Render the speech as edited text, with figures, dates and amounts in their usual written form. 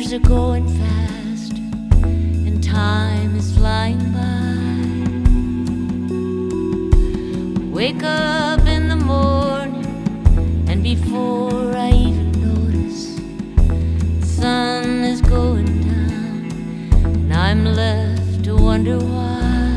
Years are going fast and time is flying by. Wake up in the morning and before I even notice, the sun is going down and I'm left to wonder why.